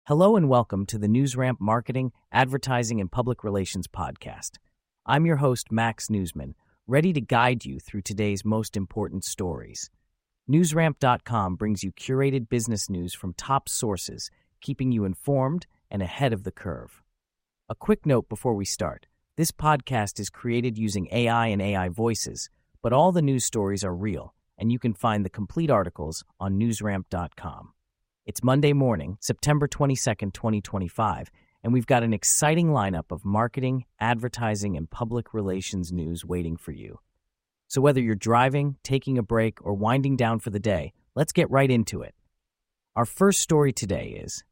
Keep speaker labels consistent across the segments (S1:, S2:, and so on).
S1: Hello and welcome to the NewsRamp Marketing, Advertising, and Public Relations podcast. I'm your host, Max Newsman, ready to guide you through today's most important stories. NewsRamp.com brings you curated business news from top sources, keeping you informed and ahead of the curve. A quick note before we start. This podcast is created using AI and AI voices, but all the news stories are real, and you can find the complete articles on NewsRamp.com. It's Monday morning, September 22nd, 2025, and we've got an exciting lineup of marketing, advertising, and public relations news waiting for you. So whether you're driving, taking a break, or winding down for the day, let's get right into it. Our first story today is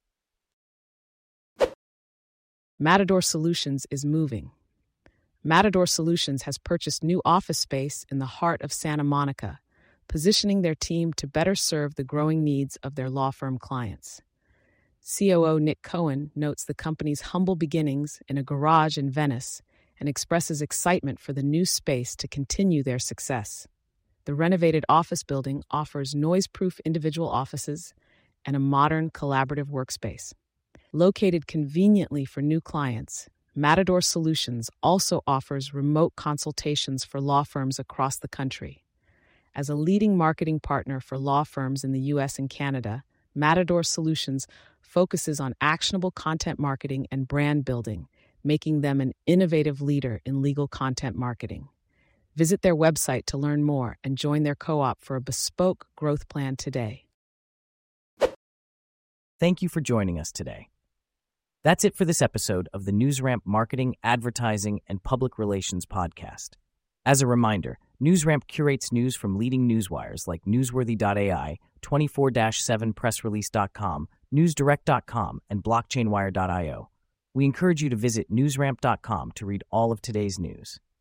S2: Matador Solutions is moving. Matador Solutions has purchased new office space in the heart of Santa Monica, positioning their team to better serve the growing needs of their law firm clients. COO Nick Cohen notes the company's humble beginnings in a garage in Venice and expresses excitement for the new space to continue their success. The renovated office building offers noise-proof individual offices and a modern collaborative workspace. Located conveniently for new clients, Matador Solutions also offers remote consultations for law firms across the country. As a leading marketing partner for law firms in the U.S. and Canada, Matador Solutions focuses on actionable content marketing and brand building, making them an innovative leader in legal content marketing. Visit their website to learn more and join their co-op for a bespoke growth plan today.
S1: Thank you for joining us today. That's it for this episode of the NewsRamp Marketing, Advertising, and Public Relations podcast. As a reminder, NewsRamp curates news from leading newswires like Newsworthy.ai, 24/7pressrelease.com, NewsDirect.com, and BlockchainWire.io. We encourage you to visit NewsRamp.com to read all of today's news.